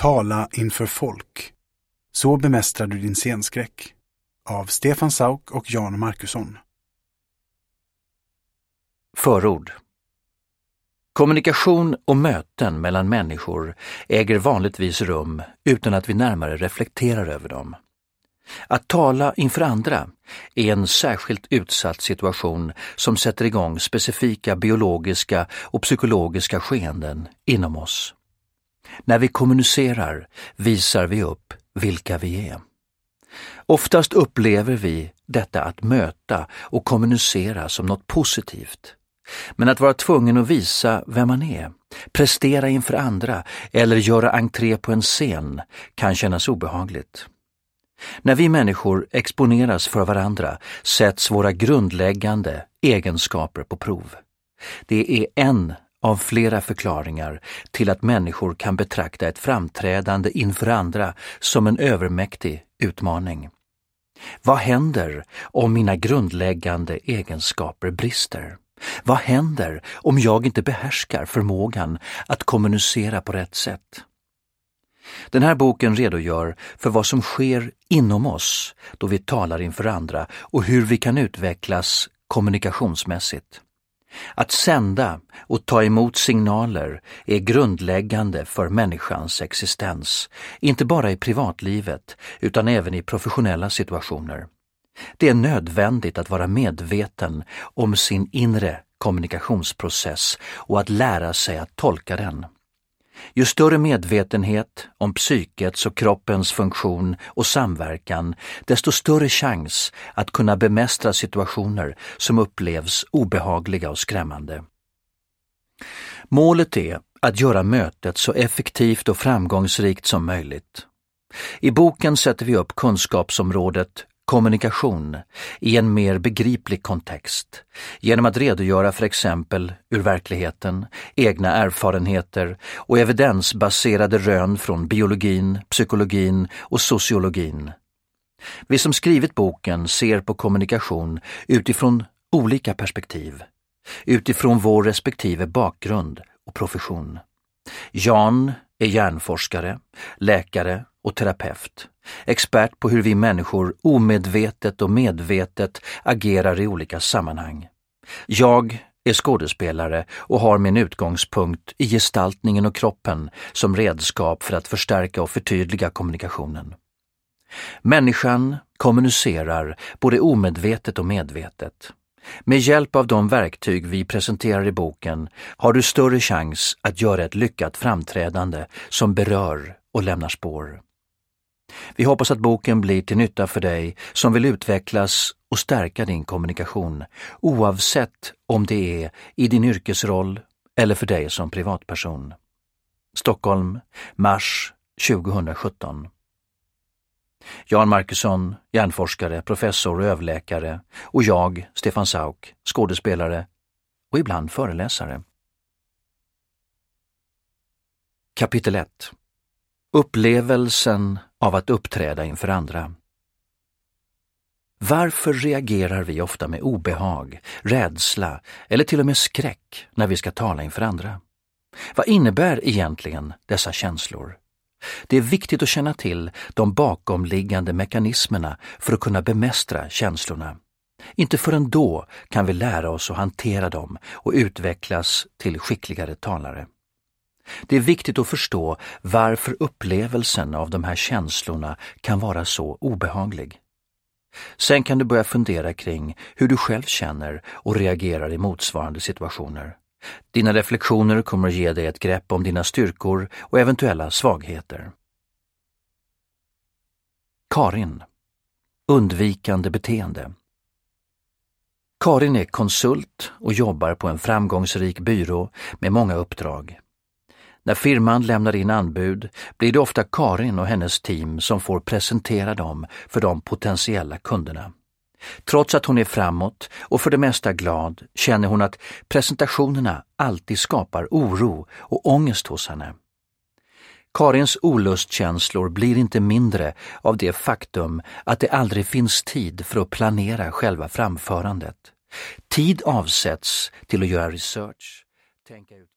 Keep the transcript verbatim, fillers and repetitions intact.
Tala inför folk. Så bemästrar du din scenskräck. Av Stefan Sauk och Jan Markusson. Förord. Kommunikation och möten mellan människor äger vanligtvis rum utan att vi närmare reflekterar över dem. Att tala inför andra är en särskilt utsatt situation som sätter igång specifika biologiska och psykologiska skeenden inom oss. När vi kommunicerar visar vi upp vilka vi är. Oftast upplever vi detta att möta och kommunicera som något positivt. Men att vara tvungen att visa vem man är, prestera inför andra eller göra entré på en scen kan kännas obehagligt. När vi människor exponeras för varandra sätts våra grundläggande egenskaper på prov. Det är en av flera förklaringar till att människor kan betrakta ett framträdande inför andra som en övermäktig utmaning. Vad händer om mina grundläggande egenskaper brister? Vad händer om jag inte behärskar förmågan att kommunicera på rätt sätt? Den här boken redogör för vad som sker inom oss då vi talar inför andra och hur vi kan utvecklas kommunikationsmässigt. Att sända och ta emot signaler är grundläggande för människans existens, inte bara i privatlivet utan även i professionella situationer. Det är nödvändigt att vara medveten om sin inre kommunikationsprocess och att lära sig att tolka den. Ju större medvetenhet om psykets och kroppens funktion och samverkan, desto större chans att kunna bemästra situationer som upplevs obehagliga och skrämmande. Målet är att göra mötet så effektivt och framgångsrikt som möjligt. I boken sätter vi upp kunskapsområdet kommunikation i en mer begriplig kontext genom att redogöra för exempel ur verkligheten, egna erfarenheter och evidensbaserade rön från biologin, psykologin och sociologin. Vi som skrivit boken ser på kommunikation utifrån olika perspektiv, utifrån vår respektive bakgrund och profession. Jan är hjärnforskare, läkare och terapeut, expert på hur vi människor omedvetet och medvetet agerar i olika sammanhang. Jag är skådespelare och har min utgångspunkt i gestaltningen och kroppen som redskap för att förstärka och förtydliga kommunikationen. Människan kommunicerar både omedvetet och medvetet. Med hjälp av de verktyg vi presenterar i boken har du större chans att göra ett lyckat framträdande som berör och lämnar spår. Vi hoppas att boken blir till nytta för dig som vill utvecklas och stärka din kommunikation, oavsett om det är i din yrkesroll eller för dig som privatperson. Stockholm, mars tjugohundrasjutton. Jan Markusson, hjärnforskare, professor och överläkare, och jag, Stefan Sauk, skådespelare och ibland föreläsare. Kapitel ett. Upplevelsen av att uppträda inför andra. Varför reagerar vi ofta med obehag, rädsla eller till och med skräck när vi ska tala inför andra? Vad innebär egentligen dessa känslor? Det är viktigt att känna till de bakomliggande mekanismerna för att kunna bemästra känslorna. Inte förrän då kan vi lära oss att hantera dem och utvecklas till skickligare talare. Det är viktigt att förstå varför upplevelsen av de här känslorna kan vara så obehaglig. Sen kan du börja fundera kring hur du själv känner och reagerar i motsvarande situationer. Dina reflektioner kommer att ge dig ett grepp om dina styrkor och eventuella svagheter. Karin. Undvikande beteende. Karin är konsult och jobbar på en framgångsrik byrå med många uppdrag. När firman lämnar in anbud blir det ofta Karin och hennes team som får presentera dem för de potentiella kunderna. Trots att hon är framåt och för det mesta glad känner hon att presentationerna alltid skapar oro och ångest hos henne. Karins olustkänslor blir inte mindre av det faktum att det aldrig finns tid för att planera själva framförandet. Tid avsätts till att göra research, tänka ut